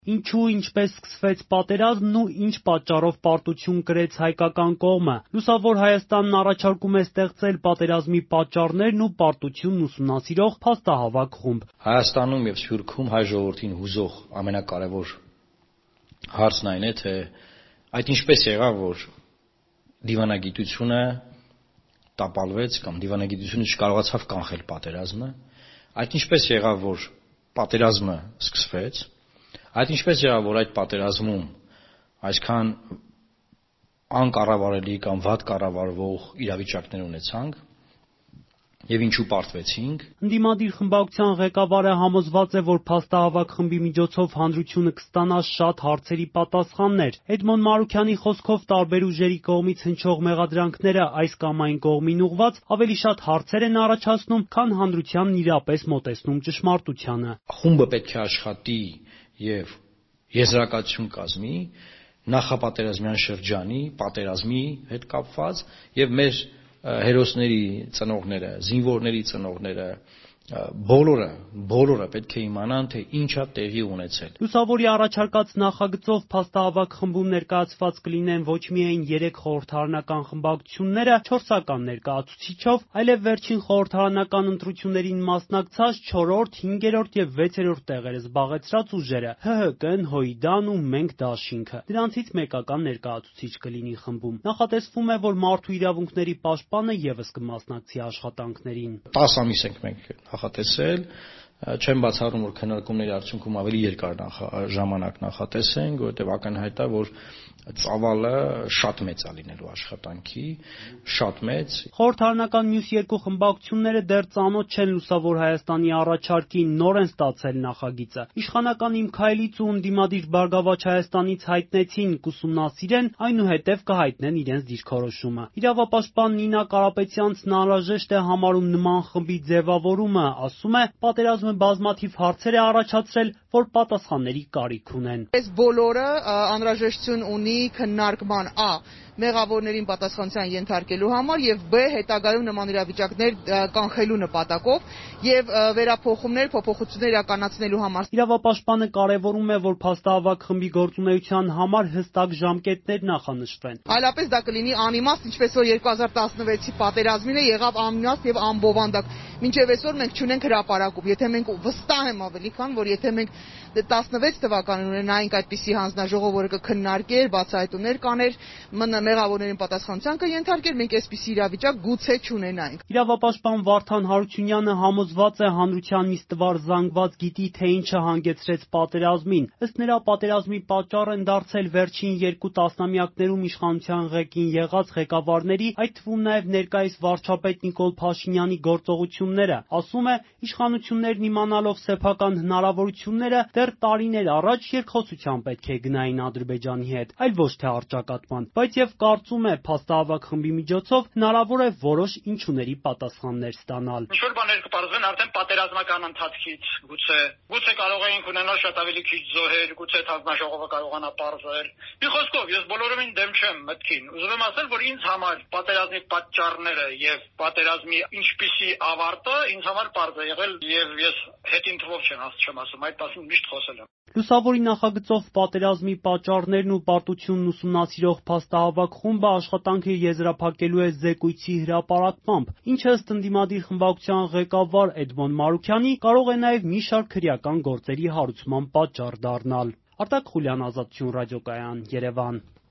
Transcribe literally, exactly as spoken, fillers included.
Ինչու, ինչպես սկսվեց պատերազմն ու ինչ պատճառով պարտություն կրեց հայկական կողմը։ Լուսավոր Հայաստանն առաջարկում է ստեղծել պատերազմի պատճառներն ու պարտությունն ուսումնասիրող փաստահավաք խումբ։ Հայաստանում եւ Սփյուռքում հայ ժողովրդին հուզող ամենակարևոր հարցն այն է, թե այդ ինչպես եղավ, որ դիվանագիտությունը տապալվեց կամ դիվանագիտությունը չկարողացավ կանխել պատերազմը, այդ ինչպես եղավ, որ պատերազմը սկսվեց, այդ ինչպես եղավ, որ այդ պատերազմում այսքան անկառավարելի կամ վատ կառավարվող իրավիճակներ ունեցանք եւ ինչու պարտվեցինք։ Ընդդիմադիր խմբակցության ղեկավարը համոզված է, որ փաստահավաք խմբի միջոցով հանրությունը կստանա շատ հարցերի պատասխաններ։ Էդմոն Մարուքյանի խոսքով տարբեր ուժերի կողմից հնչող մեղադրանքները այս կամ այն կողմին ուղղված ավելի շատ հարցեր են առաջացնում, քան հանրությանն իրապես մոտեցնում ճշմարտությանը։ Խումբը պետք է աշխատի եւ եզրակացություն կազմի նախապատերազմյան շրջանի պատերազմի հետ կապված եւ մեր հերոսների ծնողները, զինվորների ծնողները, բոլորը, բոլորը պետք է իմանան, թե ինչ է տեղի ունեցել։ Լուսավորի առաջարկած նախագծով փաստահավաք խմբում ներկայացված կլինեն ոչ միայն երեք խորհրդարանական խմբակցությունները չորսական ներկայացուցիչով, այլև վերջին խորհրդարանական ընտրություններին մասնակցած չորրորդ, հինգերորդ եւ վեցերորդ տեղերը զբաղեցրած ուժերը՝ Հ Հ Կն, Հույդան ու Մենք դաշինքը։ Դրանցից մեկական ներկայացուցիչ կլինի խմբում։ Նախատեսվում է, որ մարդու իրավունքների պաշտպանը եւս կմասնակցի աշխատանքներին։ տասը ամիս ենք մենք նախատեսել, չեմ բացառում, որ քննարկումների արդյունքում ավելի երկար ժամանակ նախատեսենք, որովհետև ակնհայտ է, որ ծավալը շատ մեծ է լինելու աշխատանքի, շատ մեծ։ Խորհրդարանական մյուս երկու խմբակցությունները դեռ ծանոթ չեն Լուսավոր Հայաստանի առաջարկին, նոր են ստացել նախագիծը։ Իշխանական Իմ քայլից ու ընդդիմադիր Բարգավաճ Հայաստանից հայտնեցին կուսումնասիրեն, այնուհետև կհայտնեն իրենց դիրքորոշումը։ Իրավապաշտպան Նինա Կարապետյանցն անհրաժեշտ է համարում նման խմբի ձևավորումը, ասում է, պատերազմը բազմաթիվ հարցեր է առաջացրել, որ պատասխանների կարիք ունեն։ Այս բոլորը անհրաժեշտություն ունի քննարկման ա մեղավորներին պատասխանության ենթարկելու համար եւ բ հետագայում նման իրավիճակներ կանխելու նպատակով եւ վերափոխումներ, փոփոխություններ իրականացնելու համար։ Իրավապաշտպանը կարևորում է, որ փաստահավաք խմբի գործունեության համար հստակ ժամկետներ նախանշվեն։ Այլապես դա կլինի անիմաստ, ինչպես որ երկու հազար տասնվեցի պատերազմին է եղավ անիմաստ եւ անբովանդակ։ Մինչեւ այսօր մենք չունենք հրապարակում։ Եթե մենք վստահ եմ ավելի քան, որ եթե մենք տասնվեց թվականին ունենայինք այդպիսի հանձնաժողով, որը կքննարկեր, բացահայտումներ կաներ, մեղավորներին պատասխանության կենթարկեր, մենք այսպիսի իրավիճակ գուցե չունենայինք։ Իրավապաշտպան Վարդան Հարությունյանը համոզված է հանրության միստվար զանգված գիտի, թե ինչը հանգեցրեց պատերազմին։ Ըստ նրա, պատերազմի պատճառ են դարձել վերջին երկու տասնամյակներում իշխանության ղեկին եղած ղեկավարների, այդ թվում նաև ներկայիս վարչապետ Նիկոլ Փաշինյանի գործողությունները։ Ասում է, իշխանություններն իմանալով սեփական հնարավորությունները դեռ տարիներ առաջ երկխոսության պետք է գնային Ադրբեջանի հետ, այլ ոչ թե առճակատման, բայց եւ կարծում է փաստահավաք խմբի միջոցով հնարավոր է որոշ ինչուների պատասխաններ ստանալ։ Ինչ-որ բաներ կպարզվեն արդեն պատերազմական ընթացքից, գուցե, գուցե կարող էինք ունենալ շատ ավելի քիչ զոհեր, գուցե հանձնաժողովը կարողանա պարզել։ Մի խոսքով, ես բոլորովին դեմ չեմ մտքին։ Ուզում եմ ասել, որ ինձ համար պատերազմի պատճառները եւ պատերազմի ինչպիսի ավարտը ինձ համար պարզ է եղել եւ ես հետին թվով չեմ ասում, այդ մասին միշտ խոսել եմ։ Լուսավորի նախագծով պատերազմի պատճառներն ու պարտությունն ուսումնասիրող փաստահավաք խումբը աշխատանքը եզրափակելու է զեկույցի հրապարակմամբ, ինչը ըստ ընդդիմադիր խմբակցության ղեկավար Էդմոն Մարուքյանի կարող է նաև մի շարք քրեական գործերի հարուցման պատճառ դառնալ։ Արտակ Խուլյան, Ազատություն ռադիոկայան, Երևան։